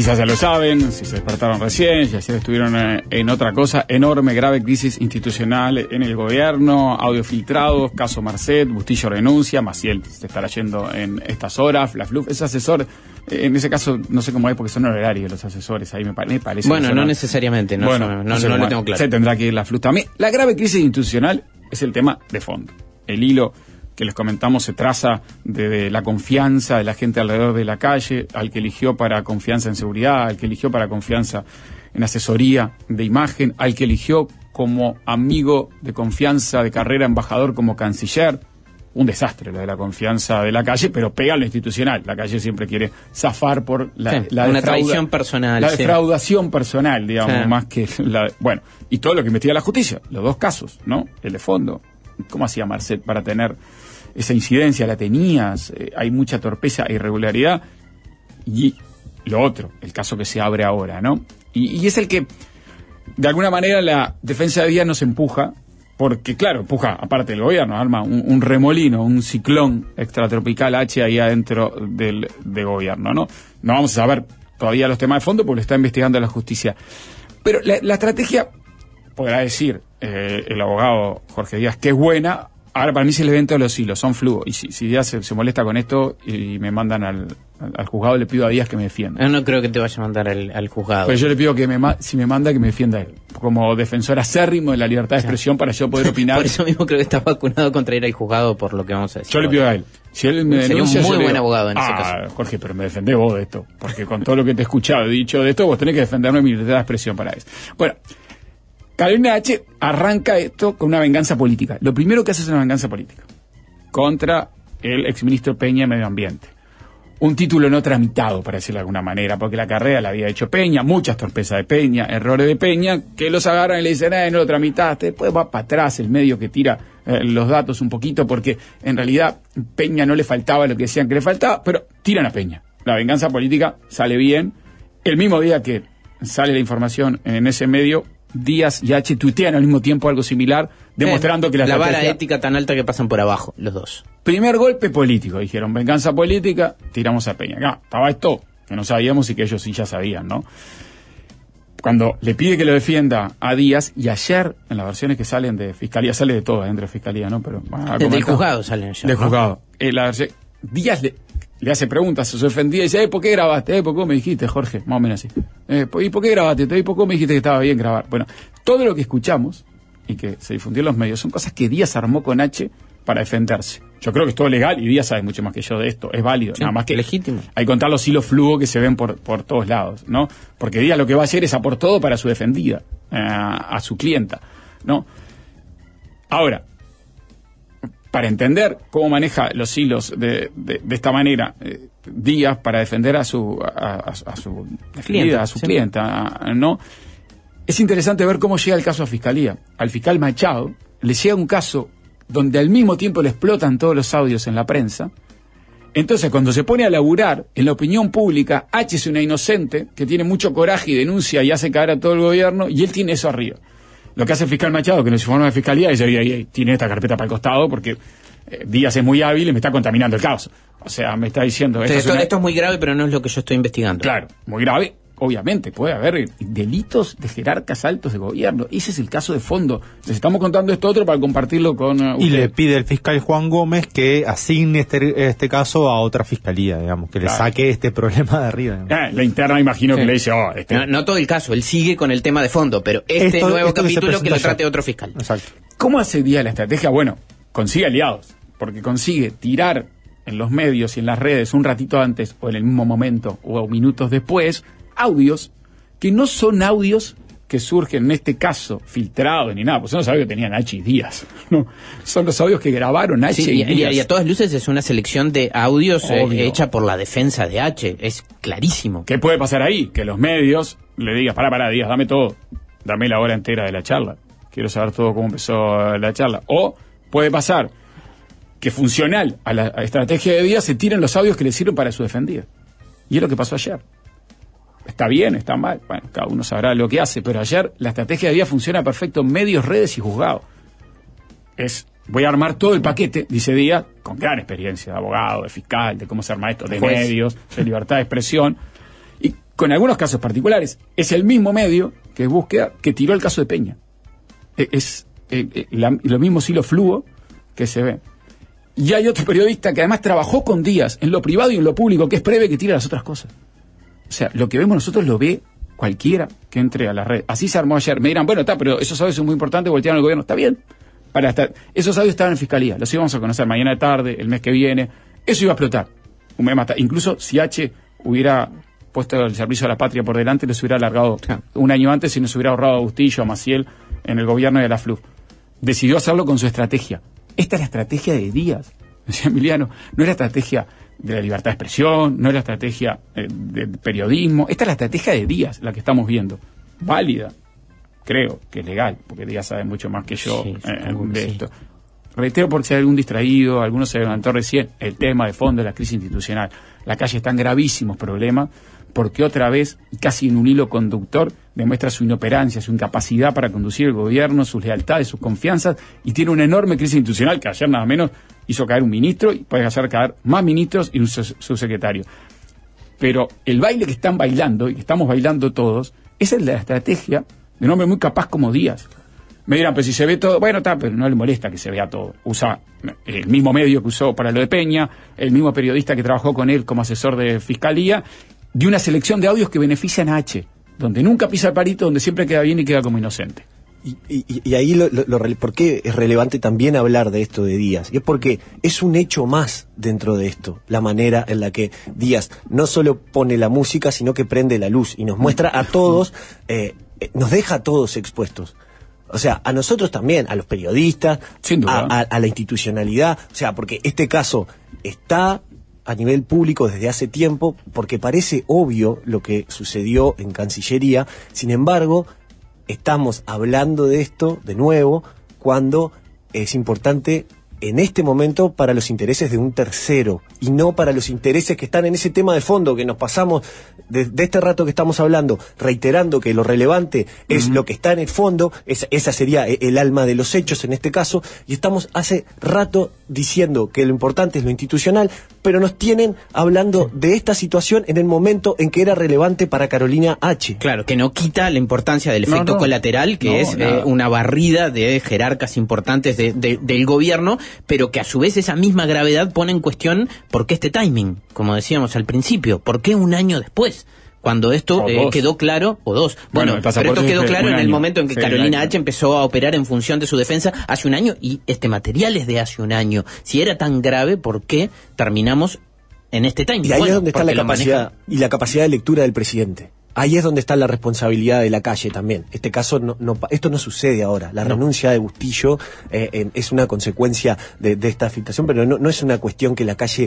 Quizás ya lo saben, si se despertaron recién, ya estuvieron en otra cosa, enorme, grave crisis institucional en el gobierno, audio filtrados, caso Marcet, Bustillo renuncia, Maciel se estará yendo en estas horas, la FLUF, ese asesor, en ese caso no sé cómo es porque son honorarios los asesores, ahí me parece. Bueno, no necesariamente, no lo tengo claro. Se tendrá que ir la FLUF también. La grave crisis institucional es el tema de fondo. El hilo que les comentamos se traza de la confianza de la gente alrededor de la calle, al que eligió para confianza en seguridad, al que eligió para confianza en asesoría de imagen, al que eligió como amigo de confianza de carrera, embajador como canciller. Un desastre lo de la confianza de la calle, pero pega a lo institucional. La calle siempre quiere zafar por una traición personal. La defraudación personal, digamos, más que la... Bueno, y todo lo que investiga la justicia, los dos casos, ¿no? El de fondo. ¿Cómo hacía Marcet para tener esa incidencia? ¿La tenías? Hay mucha torpeza e irregularidad. Y lo otro, el caso que se abre ahora, ¿no? Y es el que, de alguna manera, la defensa de Díaz nos empuja, porque, claro, empuja, aparte del gobierno, arma un remolino, un ciclón extratropical H ahí adentro del gobierno, ¿no? No vamos a saber todavía los temas de fondo porque lo está investigando la justicia. Pero la estrategia, podrá decir el abogado Jorge Díaz, que es buena. Ahora, para mí se le ven todos los hilos, son fluos. Y si Díaz se molesta con esto y me mandan al juzgado, le pido a Díaz que me defienda. No creo que te vaya a mandar al juzgado. Pero yo le pido que si me manda, que me defienda él. Como defensor acérrimo de la libertad de expresión para yo poder opinar. Por eso mismo creo que está vacunado contra ir al juzgado, por lo que vamos a decir. Yo le pido a él. Si él me denuncia, sería un muy buen abogado en ese caso. Jorge, pero me defendés vos de esto. Porque con todo lo que te he escuchado y dicho de esto, vos tenés que defenderme mi libertad de expresión para eso. Bueno, Carolina H. arranca esto con una venganza política. Lo primero que hace es una venganza política contra el exministro Peña de Medio Ambiente. Un título no tramitado, para decirlo de alguna manera, porque la carrera la había hecho Peña, muchas torpezas de Peña, errores de Peña, que los agarran y le dicen, no lo tramitaste, después va para atrás el medio que tira los datos un poquito, porque en realidad Peña no le faltaba lo que decían que le faltaba, pero tiran a Peña. La venganza política sale bien. El mismo día que sale la información en ese medio, Díaz y H tuitean al mismo tiempo algo similar, demostrando que la vara ética tan alta que pasan por abajo, los dos. Primer golpe político, dijeron, venganza política, tiramos a Peña. Estaba esto que no sabíamos y que ellos sí ya sabían, ¿no? Cuando le pide que lo defienda a Díaz, y ayer, en las versiones que salen de Fiscalía, sale de todo dentro de Fiscalía, ¿no? Pero del juzgado salen ayer. Del juzgado. Díaz le hace preguntas, se ofendía y dice, ¿por qué grabaste? ¿Por qué me dijiste, Jorge? Más o menos así. ¿Y por qué grabaste? ¿Y por qué me dijiste que estaba bien grabar? Bueno, todo lo que escuchamos y que se difundió en los medios son cosas que Díaz armó con H para defenderse. Yo creo que es todo legal y Díaz sabe mucho más que yo de esto, es válido, sí, nada más que legítimo. Hay que contar los hilos fluos que se ven por todos lados, ¿no? Porque Díaz lo que va a hacer es a por todo para su defendida, a su clienta, ¿no? Ahora, para entender cómo maneja los hilos de esta manera, Díaz, para defender a su defendida, a su clienta, ¿no? Es interesante ver cómo llega el caso a Fiscalía. Al fiscal Machado le llega un caso donde al mismo tiempo le explotan todos los audios en la prensa. Entonces, cuando se pone a laburar en la opinión pública, H es una inocente que tiene mucho coraje y denuncia y hace caer a todo el gobierno, y él tiene eso arriba. Lo que hace el fiscal Machado, que no se forma de Fiscalía, es decir, tiene esta carpeta para el costado porque Díaz es muy hábil y me está contaminando el caso. O sea, me está diciendo... Esto es muy grave, pero no es lo que yo estoy investigando. Claro, muy grave. Obviamente, puede haber delitos de jerarcas altos de gobierno. Ese es el caso de fondo. Les estamos contando esto otro para compartirlo con y le pide el fiscal Juan Gómez que asigne este caso a otra fiscalía, digamos, que le saque este problema de arriba. La interna imagino que le dice... No todo el caso, él sigue con el tema de fondo, pero nuevo capítulo que lo trate otro fiscal. Exacto. ¿Cómo hace Díaz la estrategia? Bueno, consigue aliados, porque consigue tirar en los medios y en las redes un ratito antes, o en el mismo momento, o minutos después, audios que no son audios que surgen en este caso filtrados ni nada, pues son los audios que tenían H y Díaz, no, son los audios que grabaron H y Díaz. Y a todas luces es una selección de audios hecha por la defensa de H, es clarísimo. ¿Qué puede pasar ahí? Que los medios le digan, pará, Díaz, dame todo, dame la hora entera de la charla, quiero saber todo cómo empezó la charla. O puede pasar que funcional a la estrategia de Díaz se tiren los audios que le sirven para su defendida. Y es lo que pasó ayer. Está bien, está mal, bueno, cada uno sabrá lo que hace, pero ayer la estrategia de Díaz funciona perfecto en medios, redes y juzgados. Voy a armar todo el paquete, dice Díaz, con gran experiencia de abogado, de fiscal, de cómo se arma esto, de medios, de libertad de expresión. Y con algunos casos particulares. Es el mismo medio que búsqueda que tiró el caso de Peña. Lo mismo hilo fluo que se ve. Y hay otro periodista que además trabajó con Díaz en lo privado y en lo público, que es Preve, que tira las otras cosas. O sea, lo que vemos nosotros lo ve cualquiera que entre a la red. Así se armó ayer. Me dirán, bueno, pero esos audios son muy importantes, voltearon al gobierno. Está bien. Esos audios estaban en Fiscalía. Los íbamos a conocer mañana de tarde, el mes que viene. Eso iba a explotar. Incluso si H hubiera puesto el servicio a la patria por delante, les hubiera alargado un año antes y nos hubiera ahorrado a Bustillo, a Maciel en el gobierno de la FLUF. Decidió hacerlo con su estrategia. Esta es la estrategia de Díaz, decía Emiliano. No es la estrategia de la libertad de expresión, no es la estrategia del periodismo. Esta es la estrategia de Díaz, la que estamos viendo. Válida, creo que es legal, porque Díaz sabe mucho más que yo de esto. Reitero, por si hay algún distraído, alguno se levantó recién, el tema de fondo de la crisis institucional. La calle está en gravísimos problemas, porque otra vez, casi en un hilo conductor, demuestra su inoperancia, su incapacidad para conducir el gobierno, sus lealtades, sus confianzas, y tiene una enorme crisis institucional que ayer nada menos hizo caer un ministro y puede hacer caer más ministros y un subsecretario. Pero el baile que están bailando, y que estamos bailando todos, es el de la estrategia de un hombre muy capaz como Díaz. Me dirán, pues si se ve todo, bueno, pero no le molesta que se vea todo. Usa el mismo medio que usó para lo de Peña, el mismo periodista que trabajó con él como asesor de Fiscalía, de una selección de audios que benefician a H, donde nunca pisa el palito, donde siempre queda bien y queda como inocente. Y ahí ¿por qué es relevante también hablar de esto de Díaz? Y es porque es un hecho más dentro de esto, la manera en la que Díaz no solo pone la música, sino que prende la luz y nos muestra a todos, nos deja a todos expuestos. O sea, a nosotros también, a los periodistas, a la institucionalidad, o sea, porque este caso está a nivel público desde hace tiempo, porque parece obvio lo que sucedió en Cancillería. Sin embargo, estamos hablando de esto de nuevo cuando es importante en este momento para los intereses de un tercero y no para los intereses que están en ese tema de fondo que nos pasamos de este rato que estamos hablando, reiterando que lo relevante es lo que está en el fondo, esa sería el alma de los hechos en este caso, y estamos hace rato diciendo que lo importante es lo institucional, pero nos tienen hablando de esta situación en el momento en que era relevante para Carolina H. Claro, que no quita la importancia del efecto colateral, que es una barrida de jerarcas importantes del gobierno, pero que a su vez esa misma gravedad pone en cuestión por qué este timing, como decíamos al principio, por qué un año después, cuando esto quedó claro, o dos. Bueno, pero esto quedó claro en el momento en que Carolina H empezó a operar en función de su defensa hace un año, y este material es de hace un año. Si era tan grave, ¿por qué terminamos en este timing? Y ahí es donde está la capacidad y la capacidad de lectura del presidente. Ahí es donde está la responsabilidad de la calle también. Este caso esto no sucede ahora. La renuncia de Bustillo es una consecuencia de esta filtración, pero no es una cuestión que la calle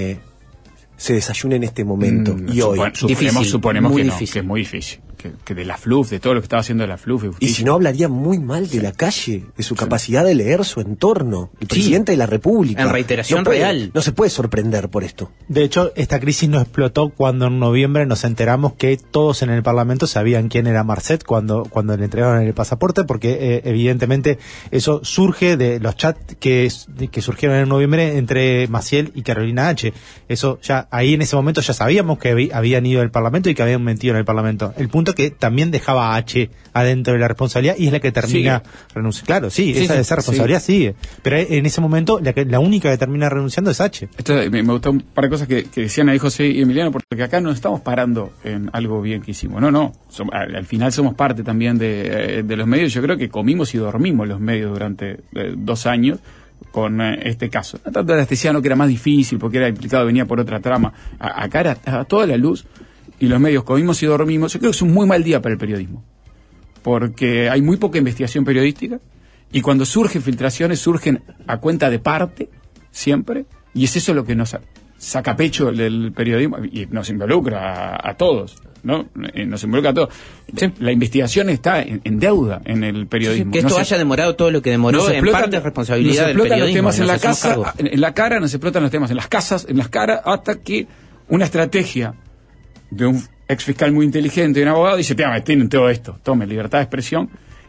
se desayune en este momento y hoy. Suponemos que no, que es muy difícil. Que de la FLUF, de todo lo que estaba haciendo de la FLUF. Y si no, hablaría muy mal de la calle, de su capacidad de leer su entorno. El presidente de la República. En reiteración real. No se puede sorprender por esto. De hecho, esta crisis no explotó cuando en noviembre nos enteramos que todos en el Parlamento sabían quién era Marcet cuando le entregaron el pasaporte, porque evidentemente eso surge de los chats que surgieron en noviembre entre Maciel y Carolina H. Eso ya, ahí en ese momento ya sabíamos que habían ido al Parlamento y que habían mentido en el Parlamento. El punto que también dejaba a H adentro de la responsabilidad y es la que termina renunciando. Claro, esa responsabilidad sigue. Pero en ese momento la única que termina renunciando es H. Esto me gustó un par de cosas que decían ahí José y Emiliano, porque acá no estamos parando en algo bien que hicimos. Al final somos parte también de los medios. Yo creo que comimos y dormimos los medios durante 2 años con este caso. No tanto de Astesiano, que era más difícil porque era implicado, venía por otra trama. Acá era a toda la luz. Y los medios comimos y dormimos. Yo creo que es un muy mal día para el periodismo, porque hay muy poca investigación periodística, y cuando surgen filtraciones, surgen a cuenta de parte, siempre, y es eso lo que nos saca pecho del periodismo, y nos involucra a todos, ¿no? Nos involucra a todos. La investigación está en deuda en el periodismo. Que esto haya demorado todo lo que demoró, en parte es responsabilidad del periodismo. Los temas en la cara, nos explotan los temas en las casas, en las caras, hasta que una estrategia de un ex fiscal muy inteligente y un abogado dice, tienen todo esto, tome libertad de expresión,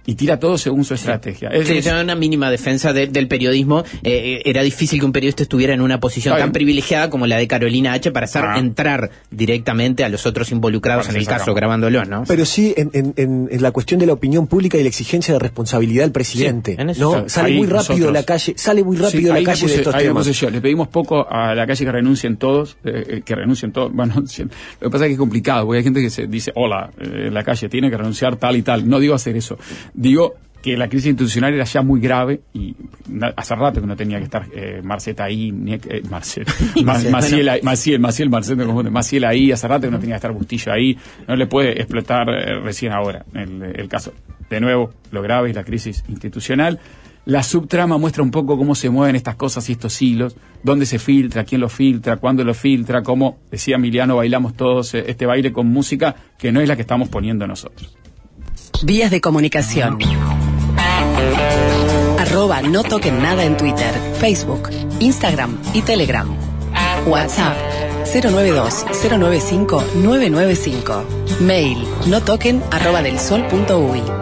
y tira todo según su estrategia. Sí, una mínima defensa del periodismo. Era difícil que un periodista estuviera en una posición tan privilegiada como la de Carolina H. para hacer entrar directamente a los otros involucrados en el caso, grabándolo, ¿no? Pero sí, en la cuestión de la opinión pública y la exigencia de responsabilidad del presidente, ¿no? Sale muy rápido la calle, de estos temas. Le pedimos poco a la calle que renuncien todos, Bueno, lo que pasa es que es complicado, porque hay gente que se dice, hola, la calle tiene que renunciar tal y tal. No digo hacer eso. Digo que la crisis institucional era ya muy grave y hace rato que no tenía que estar Marcet ahí, Maciel ahí, hace rato que no tenía que estar Bustillo ahí, no le puede explotar recién ahora el caso. De nuevo, lo grave es la crisis institucional. La subtrama muestra un poco cómo se mueven estas cosas y estos hilos, dónde se filtra, quién lo filtra, cuándo lo filtra, cómo, decía Emiliano, bailamos todos este baile con música que no es la que estamos poniendo nosotros. Vías de comunicación. @no toquen nada en Twitter, Facebook, Instagram y Telegram. WhatsApp 092-095-995. Mail notoquen@delsol.uy.